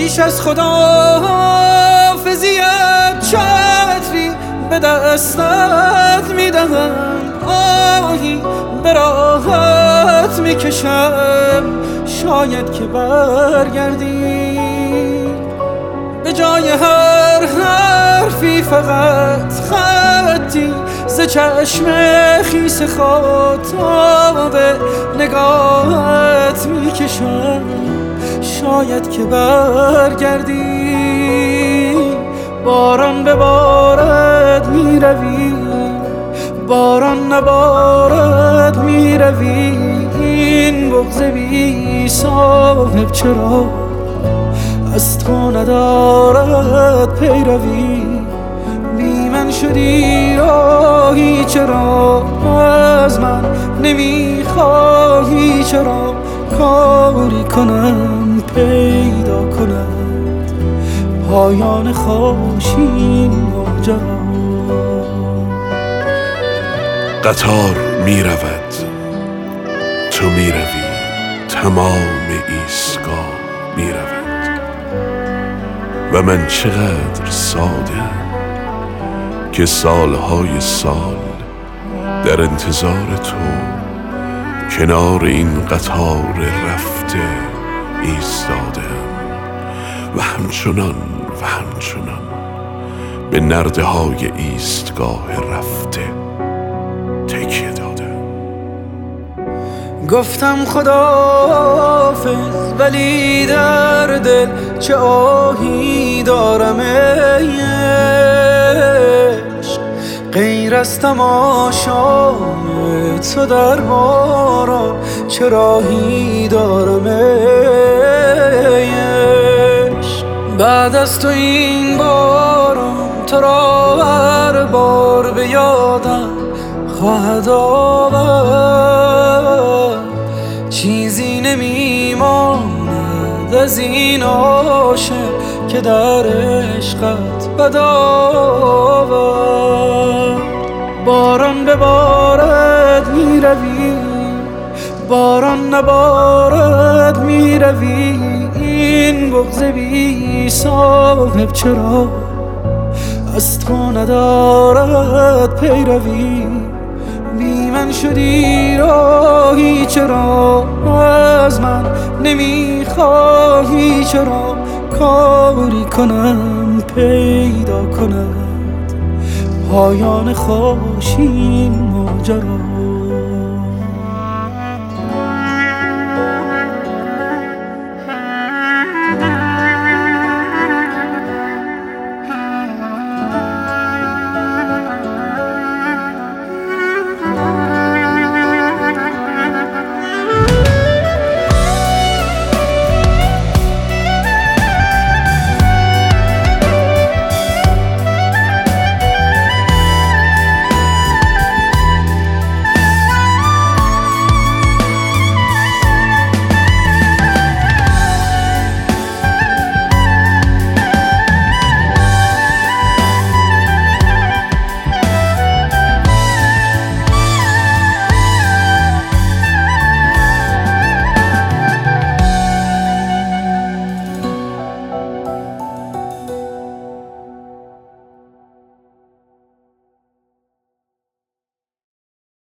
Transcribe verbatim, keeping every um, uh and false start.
پیش از خداحافظیت چتری به دستت میدهم، آهی به راحت میکشم شاید که برگردی. به جای هر حرفی فقط خطی ز چشم خیس خاطاب نگاهت میکشم شاید که برگردی. باران ببارد میروی، باران نبارد میروی، این بغض بی صاحب چرا از تو ندارد پیروی. بی من شدی راهی چرا از من نمیخواهی، چرا کاری کنم پیدا کند پایان خوشین ماجرا. قطار می رود، تو می روی، تمام ایستگاه می رود و من چقدر ساده که سالهای سال در انتظار تو کنار این قطار رفته ایستادم و همچنان و همچنان به نرده های ایستگاه رفته تکیه دادم. گفتم خداحافظ ولی در دل چه آهی دارم ای عشق، غیر از تماشای تو در باران چه راهی دارم ای عشق. بعد از تو این باران تو را هر بار به یادم خواهد آورد، چیزی نمیماند از این عاشق که در عشقت بد آورد. باران ببارد میروی، باران نبارد میروی، این بغض بی صاحب چرا از تو ندارد پیروی. بی من شدی راهی چرا از من نمیخواهی، چرا کاری کنم پیدا کند پایان خوشین ماجرا.